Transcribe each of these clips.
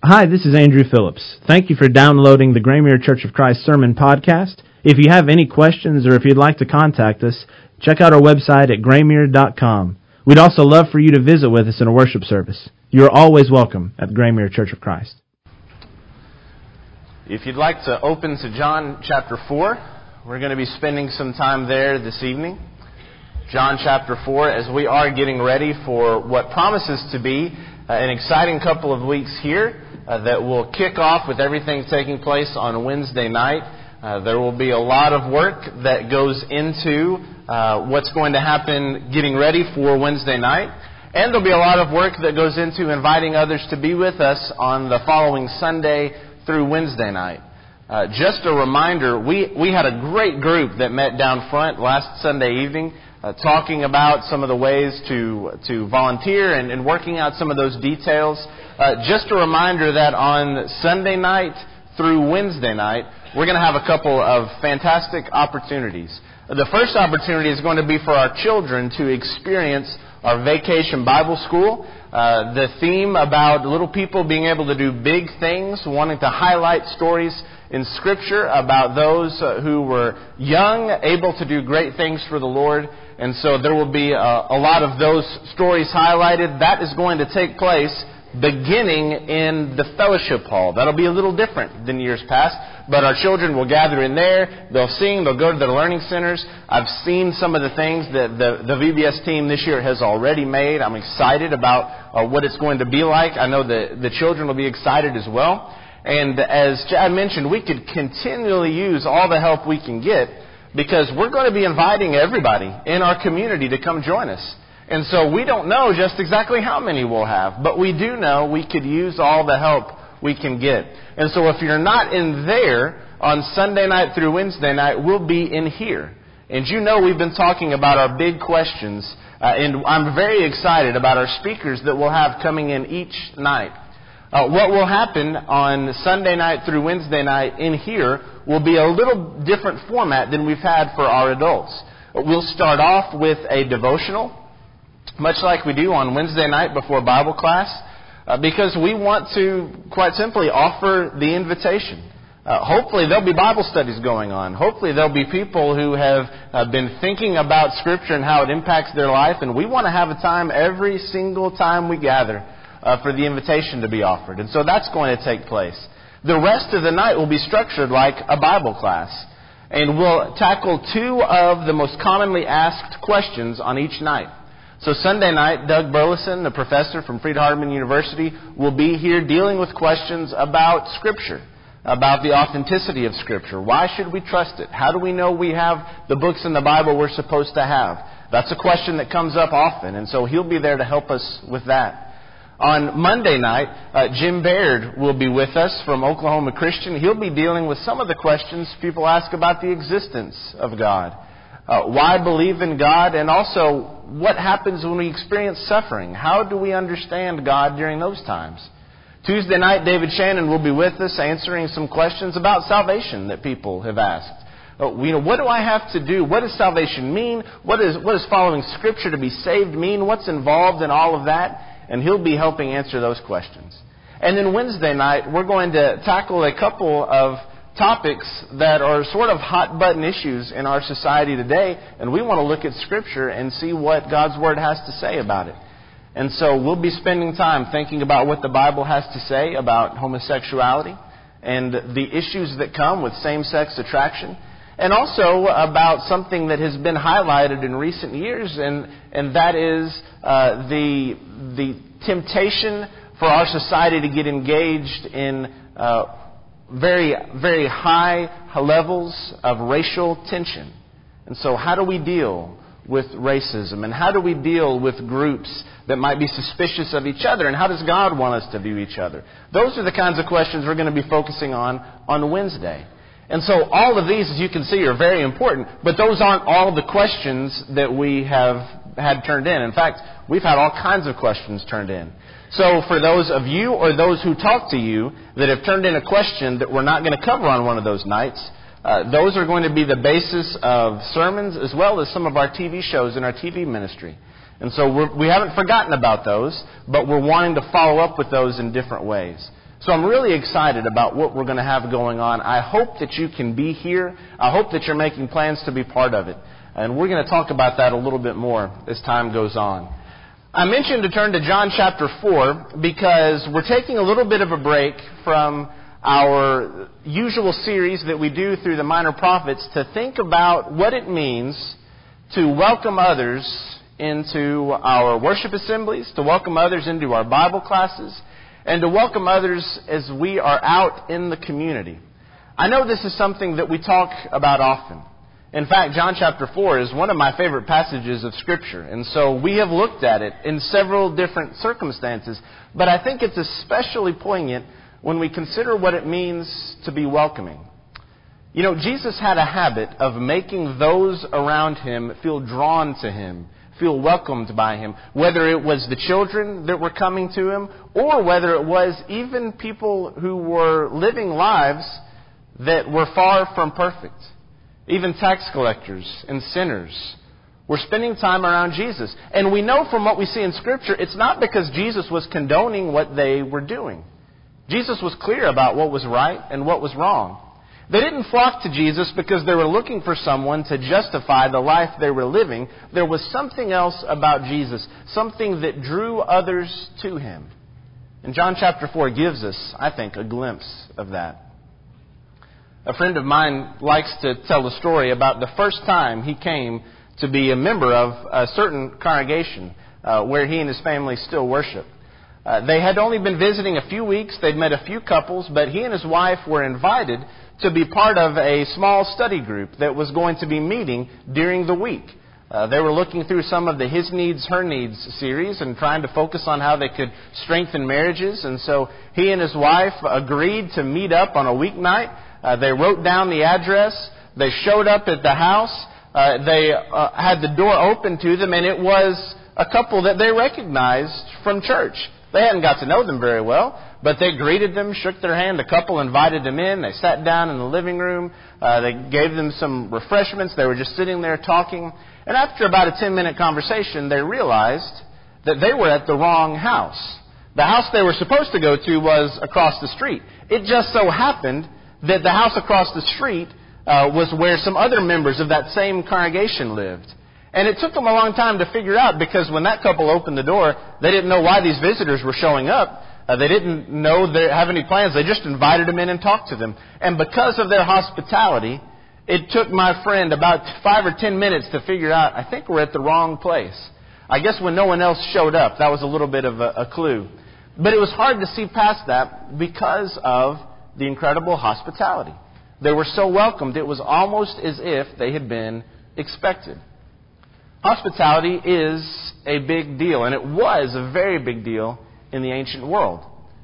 Hi, this is Andrew Phillips. Thank you for downloading the Graymere Church of Christ Sermon Podcast. If you have any questions or if you'd like to contact us, check out our website at graymere.com. We'd also love for you to visit with us in a worship service. You are always welcome at Graymere Church of Christ. If you'd like to open to John chapter 4, we're going to be spending some time there this evening. John chapter 4, as we are getting ready for what promises to be an exciting couple of weeks here that will kick off with everything taking place on Wednesday night. There will be a lot of work that goes into what's going to happen getting ready for Wednesday night. And there'll be a lot of work that goes into inviting others to be with us on the following Sunday through Wednesday night. Just a reminder, we had a great group that met down front last Sunday evening talking about some of the ways to volunteer and working out some of those details. Just a reminder that on Sunday night through Wednesday night, we're going to have a couple of fantastic opportunities. The first opportunity is going to be for our children to experience our Vacation Bible School. The theme about little people being able to do big things, wanting to highlight stories in Scripture about those who were young, able to do great things for the Lord. And so there will be a lot of those stories highlighted. That is going to take place beginning in the fellowship hall. That'll be a little different than years past, but our children will gather in there. They'll sing. They'll go to their learning centers. I've seen some of the things that the VBS team this year has already made. I'm excited about what it's going to be like. I know the children will be excited as well. And as Chad mentioned, we could continually use all the help we can get because we're going to be inviting everybody in our community to come join us. And so we don't know just exactly how many we'll have, but we do know we could use all the help we can get. And so if you're not in there on Sunday night through Wednesday night, we'll be in here. And you know we've been talking about our big questions, and I'm very excited about our speakers that we'll have coming in each night. What will happen on Sunday night through Wednesday night in here will be a little different format than we've had for our adults. We'll start off with a devotional, much like we do on Wednesday night before Bible class, because we want to, quite simply, offer the invitation. Hopefully there'll be Bible studies going on. Hopefully there'll be people who have been thinking about Scripture and how it impacts their life, and we want to have a time every single time we gather for the invitation to be offered. And so that's going to take place. The rest of the night will be structured like a Bible class. And we'll tackle two of the most commonly asked questions on each night. So Sunday night, Doug Burleson, the professor from Freed-Hardeman University, will be here dealing with questions about Scripture, about the authenticity of Scripture. Why should we trust it? How do we know we have the books in the Bible we're supposed to have? That's a question that comes up often, and so he'll be there to help us with that. On Monday night, Jim Baird will be with us from Oklahoma Christian. He'll be dealing with some of the questions people ask about the existence of God. Why believe in God? And also, what happens when we experience suffering? How do we understand God during those times? Tuesday night, David Shannon will be with us answering some questions about salvation that people have asked. What do I have to do? What does salvation mean? What does following Scripture to be saved mean? What's involved in all of that? And he'll be helping answer those questions. And then Wednesday night, we're going to tackle a couple of topics that are sort of hot-button issues in our society today. And we want to look at Scripture and see what God's Word has to say about it. And so we'll be spending time thinking about what the Bible has to say about homosexuality and the issues that come with same-sex attraction. And also about something that has been highlighted in recent years, and that is the temptation for our society to get engaged in very, very high levels of racial tension. And so how do we deal with racism? And how do we deal with groups that might be suspicious of each other? And how does God want us to view each other? Those are the kinds of questions we're going to be focusing on Wednesday. And so all of these, as you can see, are very important, but those aren't all the questions that we have had turned in. In fact, we've had all kinds of questions turned in. So for those of you or those who talk to you that have turned in a question that we're not going to cover on one of those nights, those are going to be the basis of sermons as well as some of our TV shows in our TV ministry. And so we haven't forgotten about those, but we're wanting to follow up with those in different ways. So I'm really excited about what we're going to have going on. I hope that you can be here. I hope that you're making plans to be part of it. And we're going to talk about that a little bit more as time goes on. I mentioned to turn to John chapter 4 because we're taking a little bit of a break from our usual series that we do through the Minor Prophets to think about what it means to welcome others into our worship assemblies, to welcome others into our Bible classes, and to welcome others as we are out in the community. I know this is something that we talk about often. In fact, John chapter 4 is one of my favorite passages of Scripture, and so we have looked at it in several different circumstances, but I think it's especially poignant when we consider what it means to be welcoming. You know, Jesus had a habit of making those around Him feel drawn to Him, feel welcomed by Him, whether it was the children that were coming to Him or whether it was even people who were living lives that were far from perfect. Even tax collectors and sinners were spending time around Jesus. And we know from what we see in Scripture, it's not because Jesus was condoning what they were doing. Jesus was clear about what was right and what was wrong. They didn't flock to Jesus because they were looking for someone to justify the life they were living. There was something else about Jesus, something that drew others to Him. And John chapter 4 gives us, I think, a glimpse of that. A friend of mine likes to tell the story about the first time he came to be a member of a certain congregation where he and his family still worship. They had only been visiting a few weeks. They'd met a few couples, but he and his wife were invited to be part of a small study group that was going to be meeting during the week. They were looking through some of the His Needs, Her Needs series and trying to focus on how they could strengthen marriages. And so he and his wife agreed to meet up on a weeknight. They wrote down the address. They showed up at the house. They had the door open to them, and it was a couple that they recognized from church. They hadn't got to know them very well, but they greeted them, shook their hand. A couple invited them in. They sat down in the living room. They gave them some refreshments. They were just sitting there talking. And after about a 10-minute conversation, they realized that they were at the wrong house. The house they were supposed to go to was across the street. It just so happened that the house across the street was where some other members of that same congregation lived. And it took them a long time to figure out because when that couple opened the door, they didn't know why these visitors were showing up. They didn't know they have any plans. They just invited them in and talked to them. And because of their hospitality, it took my friend about 5 or 10 minutes to figure out, I think we're at the wrong place. I guess when no one else showed up, that was a little bit of a clue. But it was hard to see past that because of the incredible hospitality. They were so welcomed, it was almost as if they had been expected. Hospitality is a big deal, and it was a very big deal in the ancient world.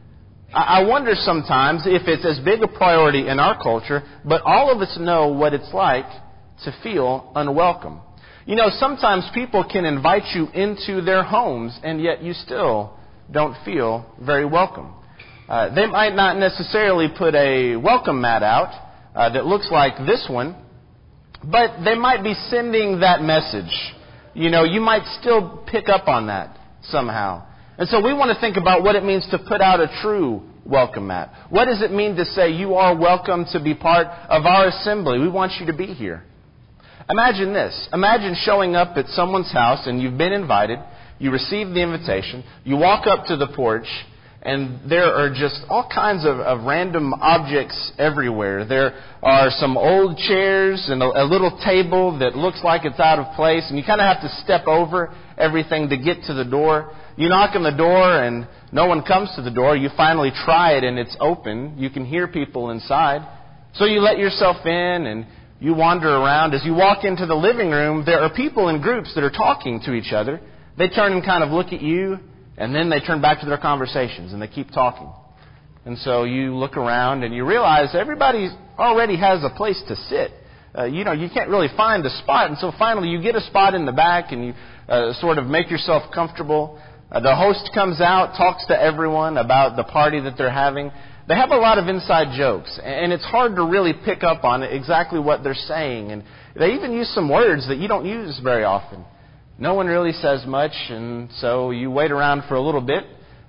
I wonder sometimes if it's as big a priority in our culture, but all of us know what it's like to feel unwelcome. You know, sometimes people can invite you into their homes, and yet you still don't feel very welcome. They might not necessarily put a welcome mat out that looks like this one, but they might be sending that message. You know, you might still pick up on that somehow. And so we want to think about what it means to put out a true welcome mat. What does it mean to say you are welcome to be part of our assembly? We want you to be here. Imagine this. Imagine showing up at someone's house and you've been invited. You receive the invitation. You walk up to the porch. And there are just all kinds of random objects everywhere. There are some old chairs and a little table that looks like it's out of place. And you kind of have to step over everything to get to the door. You knock on the door and no one comes to the door. You finally try it and it's open. You can hear people inside. So you let yourself in and you wander around. As you walk into the living room, there are people in groups that are talking to each other. They turn and kind of look at you. And then they turn back to their conversations and they keep talking. And so you look around and you realize everybody already has a place to sit. You can't really find a spot. And so finally you get a spot in the back and you sort of make yourself comfortable. The host comes out, talks to everyone about the party that they're having. They have a lot of inside jokes. And it's hard to really pick up on exactly what they're saying. And they even use some words that you don't use very often. No one really says much, and so you wait around for a little bit.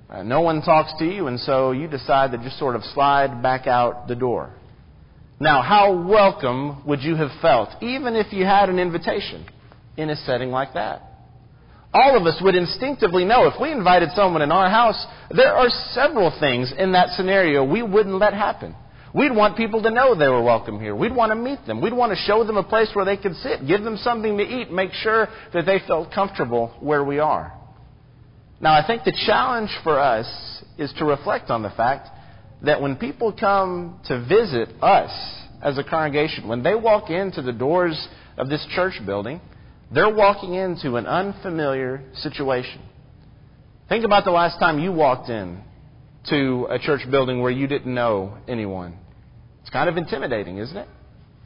No one talks to you, and so you decide to just sort of slide back out the door. Now, how welcome would you have felt, even if you had an invitation in a setting like that? All of us would instinctively know if we invited someone in our house, there are several things in that scenario we wouldn't let happen. We'd want people to know they were welcome here. We'd want to meet them. We'd want to show them a place where they could sit, give them something to eat, make sure that they felt comfortable where we are. Now, I think the challenge for us is to reflect on the fact that when people come to visit us as a congregation, when they walk into the doors of this church building, they're walking into an unfamiliar situation. Think about the last time you walked in to a church building where you didn't know anyone. It's kind of intimidating, isn't it?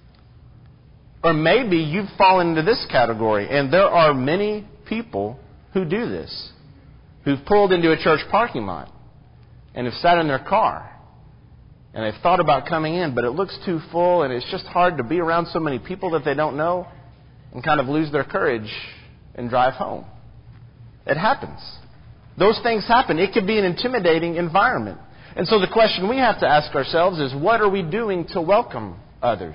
Or maybe you've fallen into this category, and there are many people who do this, who've pulled into a church parking lot and have sat in their car and they've thought about coming in, but it looks too full and it's just hard to be around so many people that they don't know, and kind of lose their courage and drive home. It happens. Those things happen. It could be an intimidating environment. And so the question we have to ask ourselves is, what are we doing to welcome others?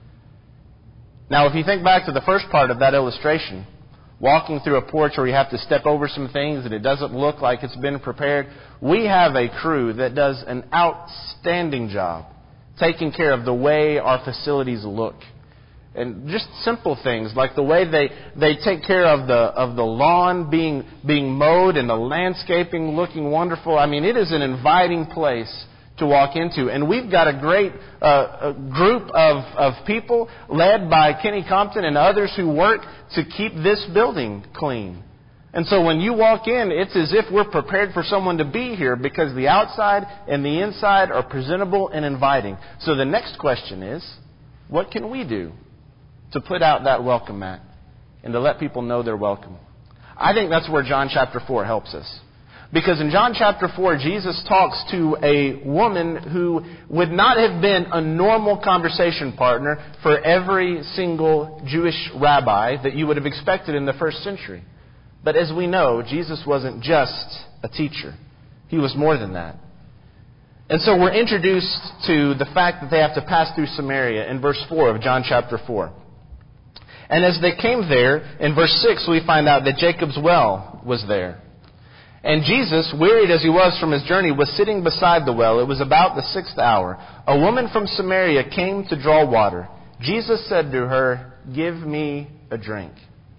Now, if you think back to the first part of that illustration, walking through a porch where you have to step over some things and it doesn't look like it's been prepared, we have a crew that does an outstanding job taking care of the way our facilities look. And just simple things like the way they take care of the lawn being mowed and the landscaping looking wonderful. I mean, it is an inviting place to walk into. And we've got a great group of people led by Kenny Compton and others who work to keep this building clean. And so when you walk in, it's as if we're prepared for someone to be here because the outside and the inside are presentable and inviting. So the next question is, what can we do to put out that welcome mat and to let people know they're welcome? I think that's where John chapter 4 helps us. Because in John chapter 4, Jesus talks to a woman who would not have been a normal conversation partner for every single Jewish rabbi that you would have expected in the first century. But as we know, Jesus wasn't just a teacher. He was more than that. And so we're introduced to the fact that they have to pass through Samaria in verse 4 of John chapter 4. And as they came there, in verse 6, we find out that Jacob's well was there. And Jesus, wearied as he was from his journey, was sitting beside the well. It was about the 6th hour. A woman from Samaria came to draw water. Jesus said to her, "Give me a drink."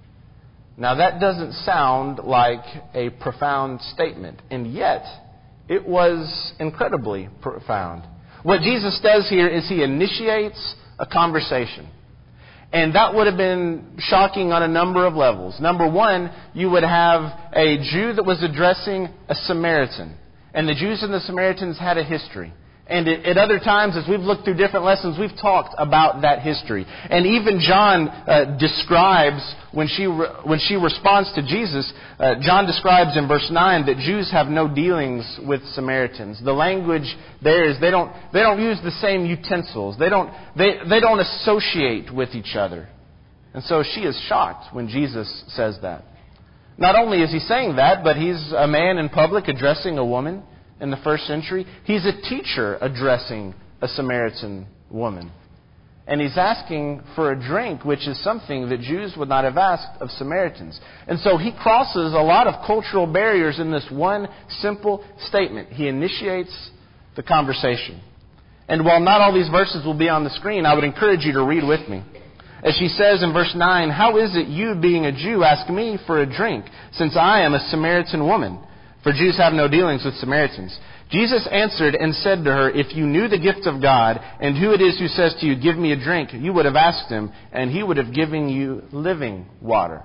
Now that doesn't sound like a profound statement, and yet it was incredibly profound. What Jesus does here is he initiates a conversation. And that would have been shocking on a number of levels. Number one, you would have a Jew that was addressing a Samaritan. And the Jews and the Samaritans had a history. And at other times, as we've looked through different lessons, we've talked about that history. And even John describes, when she responds to Jesus, John describes in verse 9 that Jews have no dealings with Samaritans. The language there is they don't use the same utensils. They don't associate with each other. And so she is shocked when Jesus says that. Not only is he saying that, but he's a man in public addressing a woman. In the first century, he's a teacher addressing a Samaritan woman. And he's asking for a drink, which is something that Jews would not have asked of Samaritans. And so he crosses a lot of cultural barriers in this one simple statement. He initiates the conversation. And while not all these verses will be on the screen, I would encourage you to read with me. As she says in verse 9, "How is it you, being a Jew, ask me for a drink, since I am a Samaritan woman? For Jews have no dealings with Samaritans." Jesus answered and said to her, "If you knew the gift of God, and who it is who says to you, 'Give me a drink,' you would have asked him, and he would have given you living water."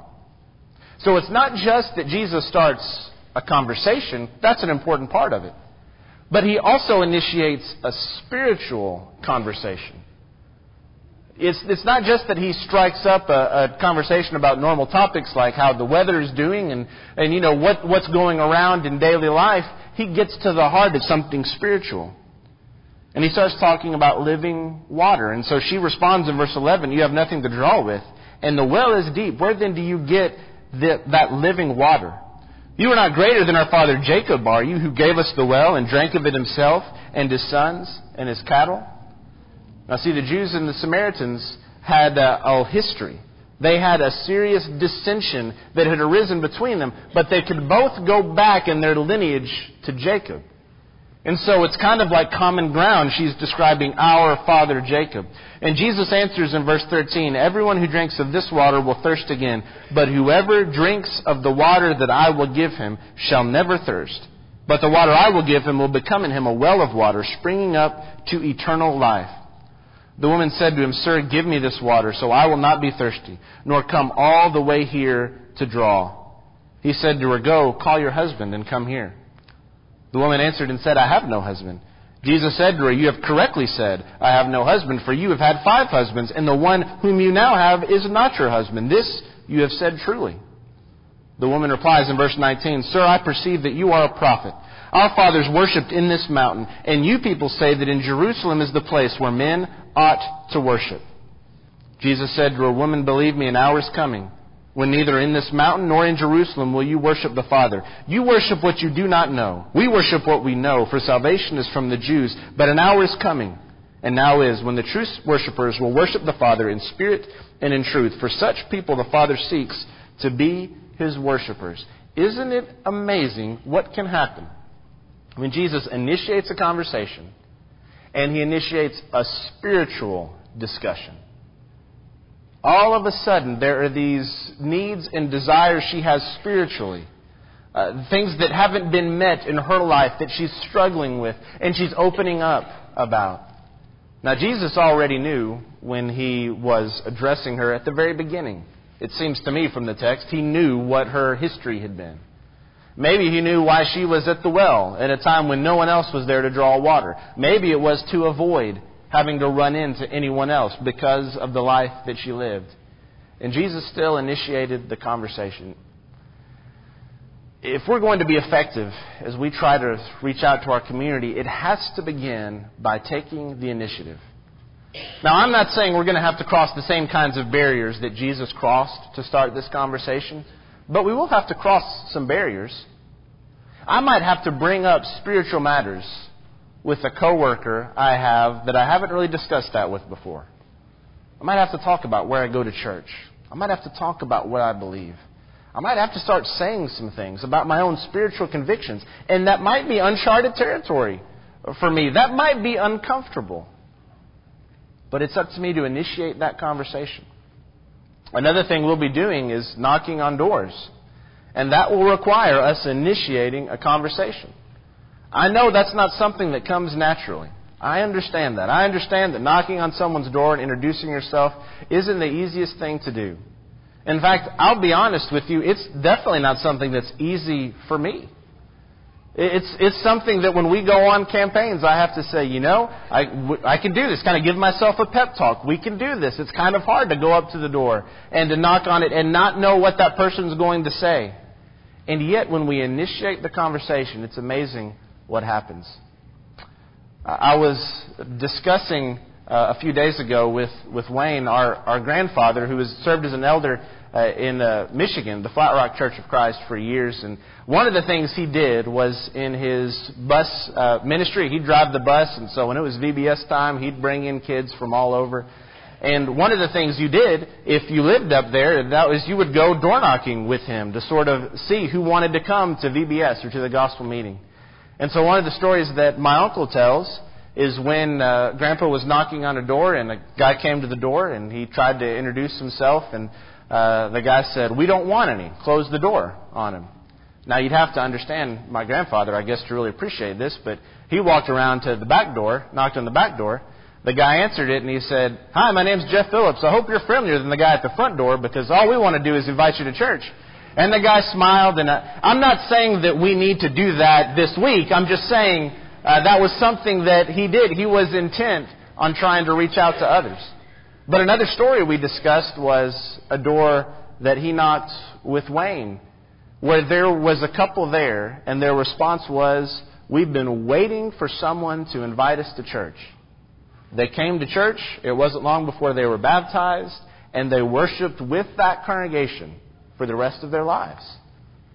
So it's not just that Jesus starts a conversation. That's an important part of it. But he also initiates a spiritual conversation. It's not just that he strikes up a conversation about normal topics like how the weather is doing and you know what's going around in daily life. He gets to the heart of something spiritual. And he starts talking about living water. And so she responds in verse 11, "You have nothing to draw with, and the well is deep. Where then do you get that living water? You are not greater than our father Jacob, are you, who gave us the well and drank of it himself and his sons and his cattle? Now see, the Jews and the Samaritans had a history. They had a serious dissension that had arisen between them, but they could both go back in their lineage to Jacob. And so it's kind of like common ground. She's describing our father Jacob. And Jesus answers in verse 13, everyone who drinks of this water will thirst again, but whoever drinks of the water that I will give him shall never thirst. But the water I will give him will become in him a well of water, springing up to eternal life. The woman said to him, Sir, give me this water, so I will not be thirsty, nor come all the way here to draw. He said to her, Go, call your husband and come here. The woman answered and said, I have no husband. Jesus said to her, You have correctly said, I have no husband, for you have had 5 husbands, and the one whom you now have is not your husband. This you have said truly. The woman replies in verse 19, Sir, I perceive that you are a prophet. Our fathers worshipped in this mountain, and you people say that in Jerusalem is the place where men ought to worship. Jesus said to her, Woman, believe me, an hour is coming, when neither in this mountain nor in Jerusalem will you worship the Father. You worship what you do not know. We worship what we know, for salvation is from the Jews. But an hour is coming, and now is, when the true worshipers will worship the Father in spirit and in truth. For such people the Father seeks to be His worshipers. Isn't it amazing what can happen when Jesus initiates a conversation and He initiates a spiritual discussion? All of a sudden, there are these needs and desires she has spiritually. Things that haven't been met in her life that she's struggling with and she's opening up about. Now, Jesus already knew when He was addressing her at the very beginning. It seems to me from the text, He knew what her history had been. Maybe He knew why she was at the well at a time when no one else was there to draw water. Maybe it was to avoid having to run into anyone else because of the life that she lived. And Jesus still initiated the conversation. If we're going to be effective as we try to reach out to our community, it has to begin by taking the initiative. Now, I'm not saying we're going to have to cross the same kinds of barriers that Jesus crossed to start this conversation, but we will have to cross some barriers. I might have to bring up spiritual matters with a coworker I have that I haven't really discussed that with before. I might have to talk about where I go to church. I might have to talk about what I believe. I might have to start saying some things about my own spiritual convictions. And that might be uncharted territory for me. That might be uncomfortable. But it's up to me to initiate that conversation. Another thing we'll be doing is knocking on doors. And that will require us initiating a conversation. I know that's not something that comes naturally. I understand that. I understand that knocking on someone's door and introducing yourself isn't the easiest thing to do. In fact, I'll be honest with you, it's definitely not something that's easy for me. It's something that when we go on campaigns, I have to say, I can do this, kind of give myself a pep talk. We can do this. It's kind of hard to go up to the door and to knock on it and not know what that person's going to say. And yet, when we initiate the conversation, it's amazing what happens. I was discussing a few days ago with Wayne, our grandfather, who has served as an elder in Michigan, the Flat Rock Church of Christ, for years. And one of the things he did was in his bus ministry, he'd drive the bus, and so when it was VBS time, he'd bring in kids from all over. And one of the things you did, if you lived up there, that was you would go door knocking with him to sort of see who wanted to come to VBS or to the gospel meeting. And so one of the stories that my uncle tells is when Grandpa was knocking on a door and a guy came to the door and he tried to introduce himself and the guy said, "We don't want any. Close the door on him." Now you'd have to understand my grandfather, I guess, to really appreciate this, but he walked around to the back door, knocked on the back door. The guy answered it and he said, "Hi, my name's Jeff Phillips. I hope you're friendlier than the guy at the front door because all we want to do is invite you to church." And the guy smiled, and I'm not saying that we need to do that this week. I'm just saying that was something that he did. He was intent on trying to reach out to others. But another story we discussed was a door that he knocked with Wayne, where there was a couple there, and their response was, "We've been waiting for someone to invite us to church." They came to church. It wasn't long before they were baptized, and they worshiped with that congregation for the rest of their lives.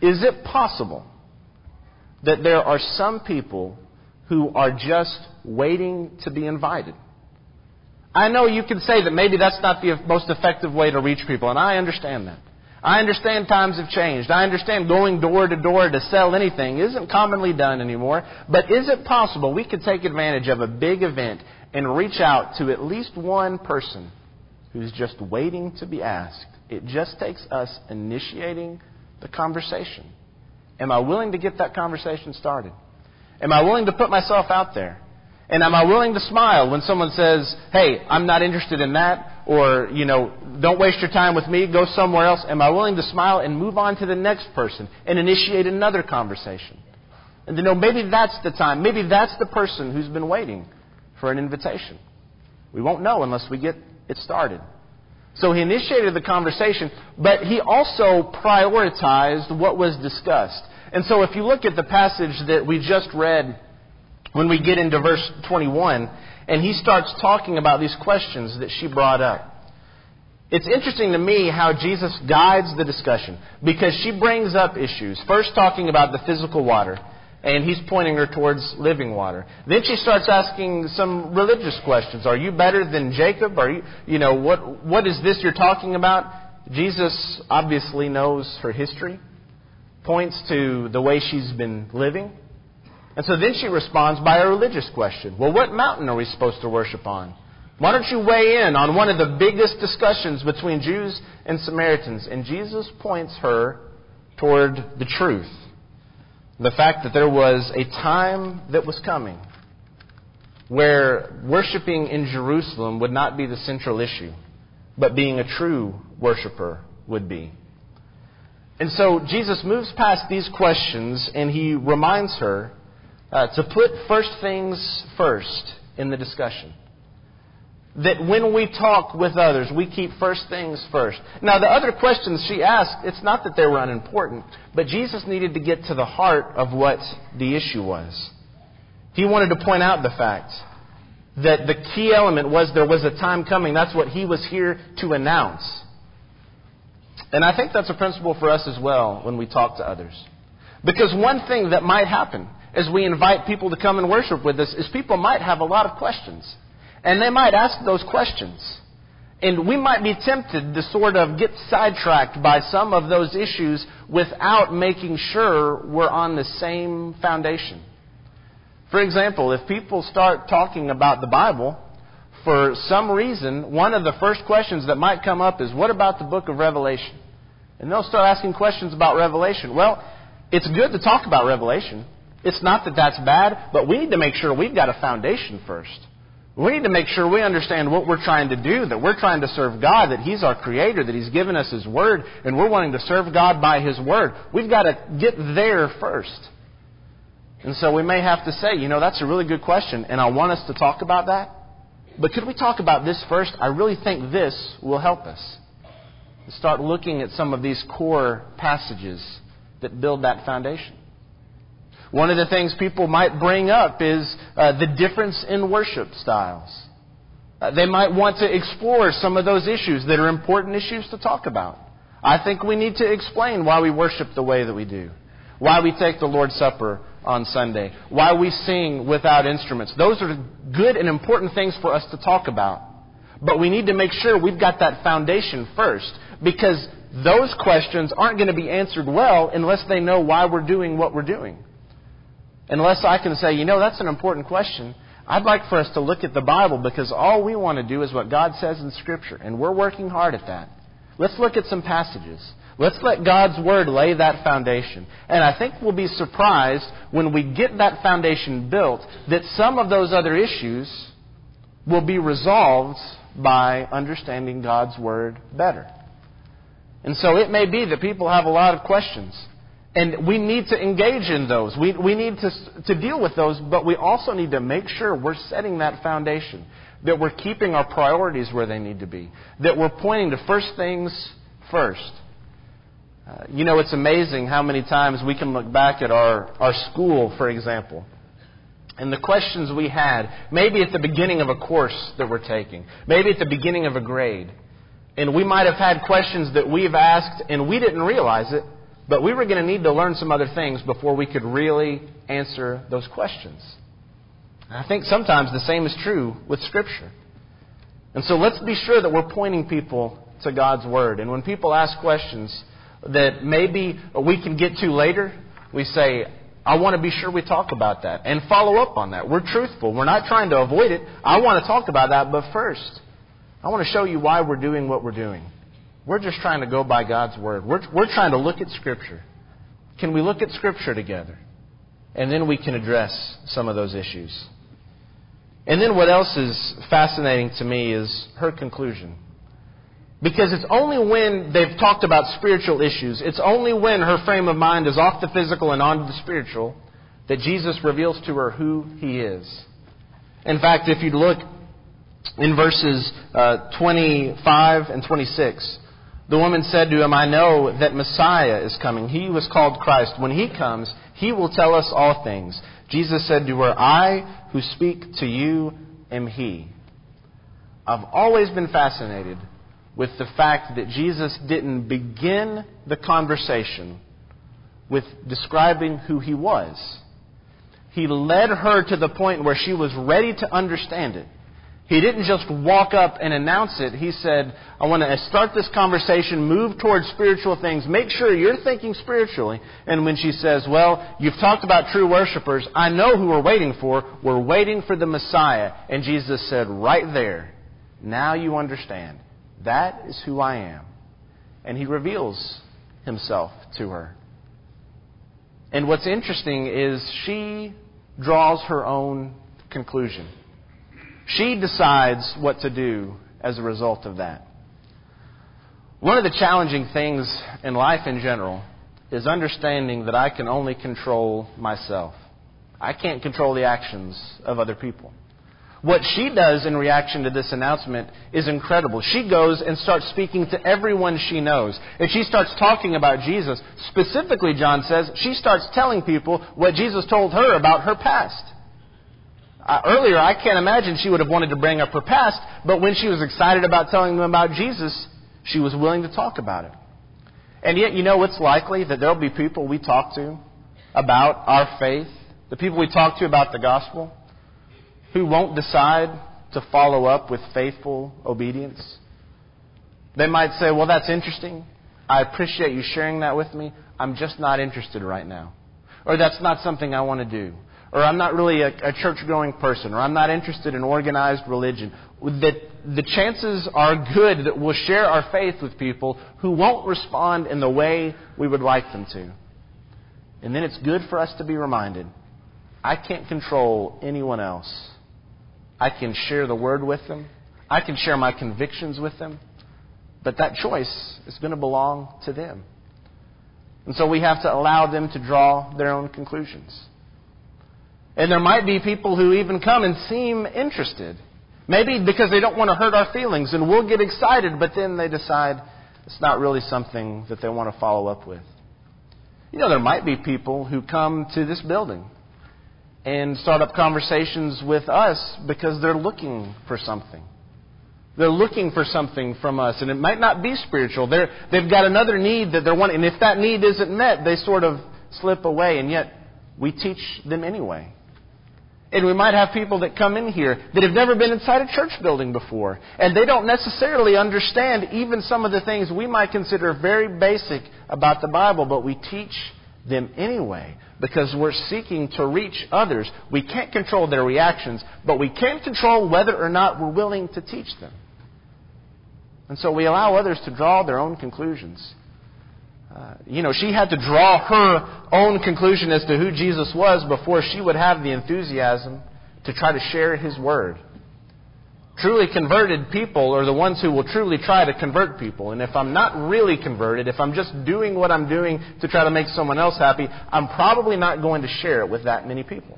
Is it possible that there are some people who are just waiting to be invited? I know you can say that maybe that's not the most effective way to reach people, and I understand that. I understand times have changed. I understand going door to door to sell anything isn't commonly done anymore. But is it possible we could take advantage of a big event and reach out to at least one person who's just waiting to be asked? It just takes us initiating the conversation. Am I willing to get that conversation started? Am I willing to put myself out there? And am I willing to smile when someone says, hey, I'm not interested in that, or, don't waste your time with me, go somewhere else? Am I willing to smile and move on to the next person and initiate another conversation? And maybe that's the time. Maybe that's the person who's been waiting for an invitation. We won't know unless we get it started. So he initiated the conversation, but he also prioritized what was discussed. And so if you look at the passage that we just read, when we get into verse 21, and he starts talking about these questions that she brought up. It's interesting to me how Jesus guides the discussion, because she brings up issues. First talking about the physical water, and he's pointing her towards living water. Then she starts asking some religious questions. Are you better than Jacob? Are you, what is this you're talking about? Jesus obviously knows her history, points to the way she's been living. And so then she responds by a religious question. Well, what mountain are we supposed to worship on? Why don't you weigh in on one of the biggest discussions between Jews and Samaritans? And Jesus points her toward the truth. The fact that there was a time that was coming where worshiping in Jerusalem would not be the central issue, but being a true worshiper would be. And so Jesus moves past these questions, and he reminds her to put first things first in the discussion. That when we talk with others, we keep first things first. Now, the other questions she asked, it's not that they were unimportant, but Jesus needed to get to the heart of what the issue was. He wanted to point out the fact that the key element was there was a time coming. That's what he was here to announce. And I think that's a principle for us as well when we talk to others. Because one thing that might happen as we invite people to come and worship with us is people might have a lot of questions. And they might ask those questions. And we might be tempted to sort of get sidetracked by some of those issues without making sure we're on the same foundation. For example, if people start talking about the Bible, for some reason, one of the first questions that might come up is, what about the book of Revelation? And they'll start asking questions about Revelation. Well, it's good to talk about Revelation. It's not that that's bad, but we need to make sure we've got a foundation first. We need to make sure we understand what we're trying to do, that we're trying to serve God, that He's our Creator, that He's given us His Word, and we're wanting to serve God by His Word. We've got to get there first. And so we may have to say, that's a really good question, and I want us to talk about that. But could we talk about this first? I really think this will help us. Start looking at some of these core passages that build that foundation. One of the things people might bring up is the difference in worship styles. They might want to explore some of those issues that are important issues to talk about. I think we need to explain why we worship the way that we do, why we take the Lord's Supper on Sunday, why we sing without instruments. Those are good and important things for us to talk about. But we need to make sure we've got that foundation first, because those questions aren't going to be answered well unless they know why we're doing what we're doing. Unless I can say, that's an important question. I'd like for us to look at the Bible, because all we want to do is what God says in Scripture. And we're working hard at that. Let's look at some passages. Let's let God's Word lay that foundation. And I think we'll be surprised when we get that foundation built that some of those other issues will be resolved by understanding God's Word better. And so it may be that people have a lot of questions. And we need to engage in those. We need to deal with those, but we also need to make sure we're setting that foundation, that we're keeping our priorities where they need to be, that we're pointing to first things first. It's amazing how many times we can look back at our school, for example, and the questions we had, maybe at the beginning of a course that we're taking, maybe at the beginning of a grade. And we might have had questions that we've asked and we didn't realize it, But we were going to need to learn some other things before we could really answer those questions. And I think sometimes the same is true with Scripture. And so let's be sure that we're pointing people to God's Word. And when people ask questions that maybe we can get to later, we say, I want to be sure we talk about that and follow up on that. We're truthful. We're not trying to avoid it. I want to talk about that, but first, I want to show you why we're doing what we're doing. We're just trying to go by God's Word. We're trying to look at Scripture. Can we look at Scripture together? And then we can address some of those issues. And then what else is fascinating to me is her conclusion. Because it's only when they've talked about spiritual issues, it's only when her frame of mind is off the physical and onto the spiritual, that Jesus reveals to her who He is. In fact, if you look in verses 25 and 26, the woman said to him, I know that Messiah is coming. He was called Christ. When He comes, He will tell us all things. Jesus said to her, I who speak to you am He. I've always been fascinated with the fact that Jesus didn't begin the conversation with describing who He was. He led her to the point where she was ready to understand it. He didn't just walk up and announce it. He said, I want to start this conversation, move towards spiritual things. Make sure you're thinking spiritually. And when she says, well, you've talked about true worshipers. I know who we're waiting for. We're waiting for the Messiah. And Jesus said, right there, now you understand. That is who I am. And He reveals Himself to her. And what's interesting is she draws her own conclusion. She decides what to do as a result of that. One of the challenging things in life in general is understanding that I can only control myself. I can't control the actions of other people. What she does in reaction to this announcement is incredible. She goes and starts speaking to everyone she knows. And she starts talking about Jesus. Specifically, John says, she starts telling people what Jesus told her about her past. Earlier, I can't imagine she would have wanted to bring up her past, but when she was excited about telling them about Jesus, she was willing to talk about it. And yet, you know, it's likely that there will be people we talk to about our faith, the people we talk to about the gospel, who won't decide to follow up with faithful obedience. They might say, well, that's interesting. I appreciate you sharing that with me. I'm just not interested right now. Or that's not something I want to do. Or I'm not really a church-going person. Or I'm not interested in organized religion. That the chances are good that we'll share our faith with people who won't respond in the way we would like them to. And then it's good for us to be reminded, I can't control anyone else. I can share the Word with them. I can share my convictions with them. But that choice is going to belong to them. And so we have to allow them to draw their own conclusions. And there might be people who even come and seem interested. Maybe because they don't want to hurt our feelings, and we'll get excited, but then they decide it's not really something that they want to follow up with. You know, there might be people who come to this building and start up conversations with us because they're looking for something. They're looking for something from us, and it might not be spiritual. They've got another need that they're wanting, and if that need isn't met, they sort of slip away, and yet we teach them anyway. And we might have people that come in here that have never been inside a church building before, and they don't necessarily understand even some of the things we might consider very basic about the Bible, but we teach them anyway because we're seeking to reach others. We can't control their reactions, but we can control whether or not we're willing to teach them. And so we allow others to draw their own conclusions. She had to draw her own conclusion as to who Jesus was before she would have the enthusiasm to try to share His Word. Truly converted people are the ones who will truly try to convert people. And if I'm not really converted, if I'm just doing what I'm doing to try to make someone else happy, I'm probably not going to share it with that many people.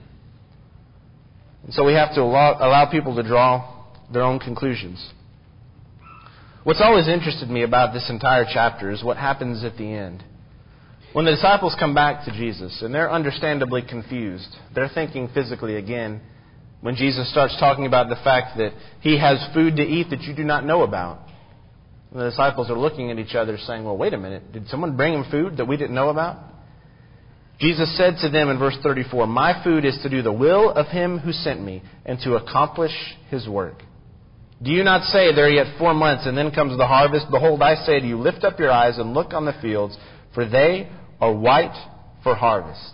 And so we have to allow people to draw their own conclusions. What's always interested me about this entire chapter is what happens at the end. When the disciples come back to Jesus, and they're understandably confused, they're thinking physically again, when Jesus starts talking about the fact that He has food to eat that you do not know about. And the disciples are looking at each other saying, well, wait a minute. Did someone bring him food that we didn't know about? Jesus said to them in verse 34, my food is to do the will of him who sent me and to accomplish his work. Do you not say, there are yet 4 months and then comes the harvest? Behold, I say to you, lift up your eyes and look on the fields, for they are white for harvest.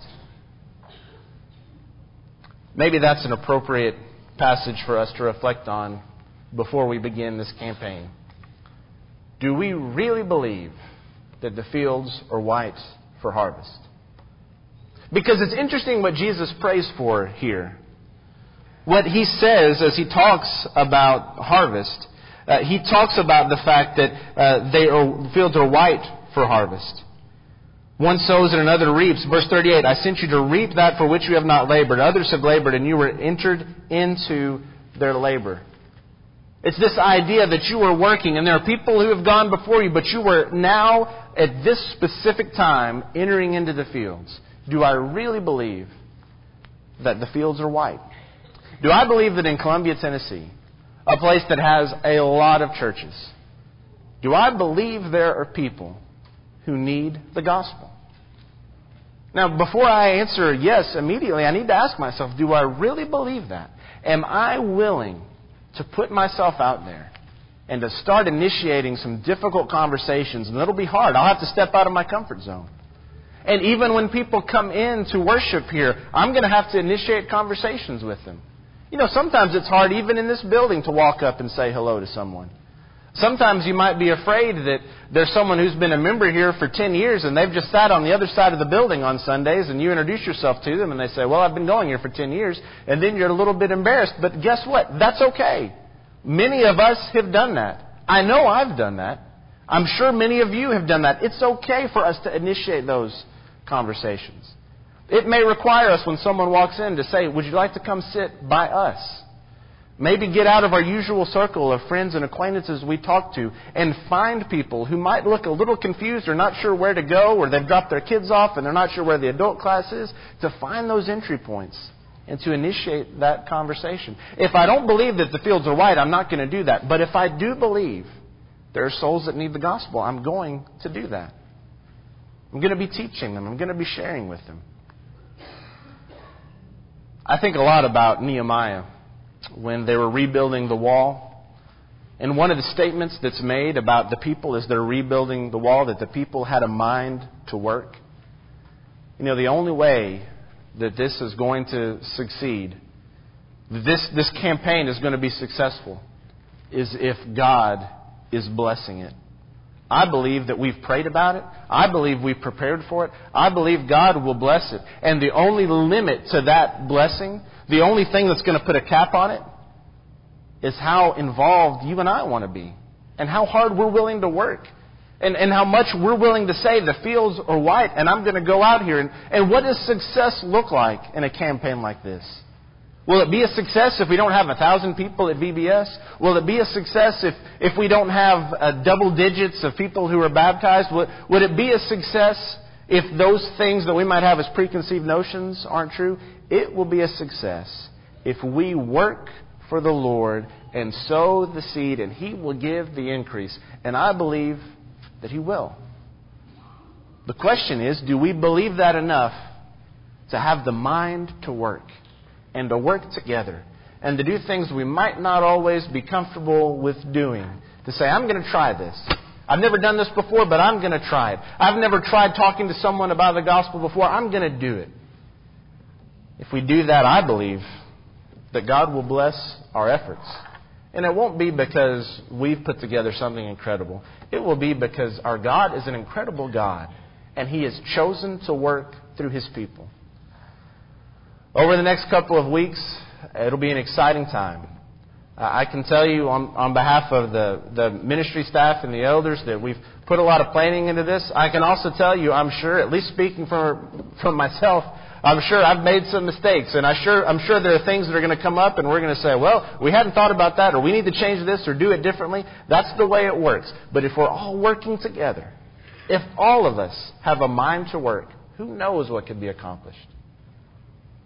Maybe that's an appropriate passage for us to reflect on before we begin this campaign. Do we really believe that the fields are white for harvest? Because it's interesting what Jesus prays for here. What he says as he talks about harvest, he talks about the fact that the fields are white for harvest. One sows and another reaps. Verse 38, I sent you to reap that for which you have not labored. Others have labored and you were entered into their labor. It's this idea that you are working and there are people who have gone before you, but you were now at this specific time entering into the fields. Do I really believe that the fields are white? Do I believe that in Columbia, Tennessee, a place that has a lot of churches, do I believe there are people who need the gospel? Now, before I answer yes immediately, I need to ask myself, do I really believe that? Am I willing to put myself out there and to start initiating some difficult conversations? And it'll be hard. I'll have to step out of my comfort zone. And even when people come in to worship here, I'm going to have to initiate conversations with them. You know, sometimes it's hard even in this building to walk up and say hello to someone. Sometimes you might be afraid that there's someone who's been a member here for 10 years and they've just sat on the other side of the building on Sundays and you introduce yourself to them and they say, well, I've been going here for 10 years. And then you're a little bit embarrassed. But guess what? That's okay. Many of us have done that. I know I've done that. I'm sure many of you have done that. It's okay for us to initiate those conversations. It may require us when someone walks in to say, would you like to come sit by us? Maybe get out of our usual circle of friends and acquaintances we talk to and find people who might look a little confused or not sure where to go, or they've dropped their kids off and they're not sure where the adult class is, to find those entry points and to initiate that conversation. If I don't believe that the fields are white, I'm not going to do that. But if I do believe there are souls that need the gospel, I'm going to do that. I'm going to be teaching them. I'm going to be sharing with them. I think a lot about Nehemiah when they were rebuilding the wall. And one of the statements that's made about the people as they're rebuilding the wall, that the people had a mind to work. You know, the only way that this is going to succeed, this campaign is going to be successful, is if God is blessing it. I believe that we've prayed about it. I believe we've prepared for it. I believe God will bless it. And the only limit to that blessing, the only thing that's going to put a cap on it, is how involved you and I want to be. And how hard we're willing to work. And how much we're willing to say the fields are white and I'm going to go out here. And what does success look like in a campaign like this? Will it be a success if we don't have 1,000 people at VBS? Will it be a success if we don't have double digits of people who are baptized? Would it be a success if those things that we might have as preconceived notions aren't true? It will be a success if we work for the Lord and sow the seed and He will give the increase. And I believe that He will. The question is, do we believe that enough to have the mind to work? And to work together. And to do things we might not always be comfortable with doing. To say, I'm going to try this. I've never done this before, but I'm going to try it. I've never tried talking to someone about the gospel before. I'm going to do it. If we do that, I believe that God will bless our efforts. And it won't be because we've put together something incredible. It will be because our God is an incredible God. And He has chosen to work through His people. Over the next couple of weeks, it'll be an exciting time. I can tell you on behalf of the ministry staff and the elders that we've put a lot of planning into this. I can also tell you, I'm sure, at least speaking from myself, I'm sure I've made some mistakes. And I'm sure there are things that are going to come up and we're going to say, well, we hadn't thought about that, or we need to change this or do it differently. That's the way it works. But if we're all working together, if all of us have a mind to work, who knows what could be accomplished?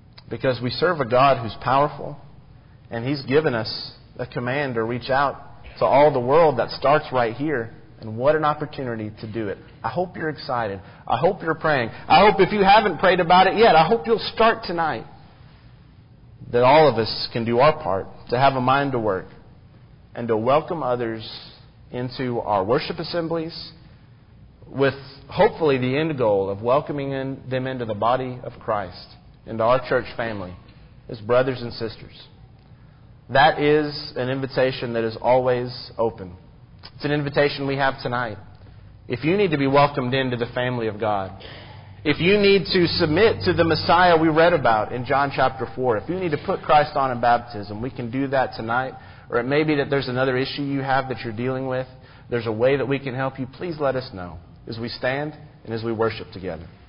Because we serve a God who's powerful, and He's given us a command to reach out to all the world that starts right here. And what an opportunity to do it. I hope you're excited. I hope you're praying. I hope if you haven't prayed about it yet, I hope you'll start tonight. That all of us can do our part to have a mind to work and to welcome others into our worship assemblies with hopefully the end goal of welcoming them into the body of Christ, into our church family as brothers and sisters. That is an invitation that is always open. It's an invitation we have tonight. If you need to be welcomed into the family of God, if you need to submit to the Messiah we read about in John chapter 4, if you need to put Christ on in baptism, we can do that tonight. Or it may be that there's another issue you have that you're dealing with. There's a way that we can help you. Please let us know as we stand and as we worship together.